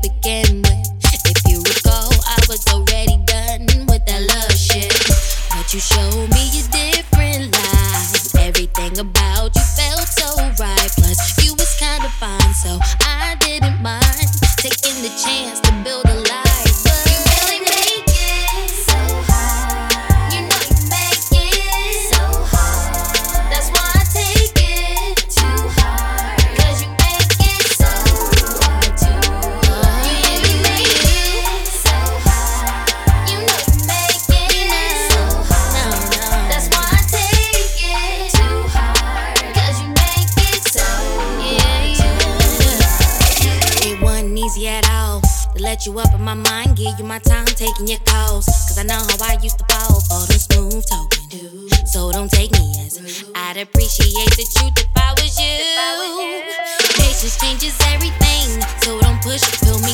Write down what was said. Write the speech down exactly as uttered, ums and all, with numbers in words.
begin with. If you recall, I was already done with that love shit. But you showed me a different life. Everything about you felt so right. Plus, you was kinda fine, so I didn't mind taking the chance to build a life. But you really make it so hard. You know you make it so hard. That's why I take it too hard. Cause you make it so hard too hard. You really make it so hard. You know you make it so hard. No, no. That's why I take it too hard. Cause you make it so yeah, yeah. It wasn't easy at all to let you up in my mind, give you my time, taking your calls. Cause I know how I used to fall for them smooth talking. So don't take me as I'd appreciate the truth if I was you. Patience changes everything, so don't push it, feel me.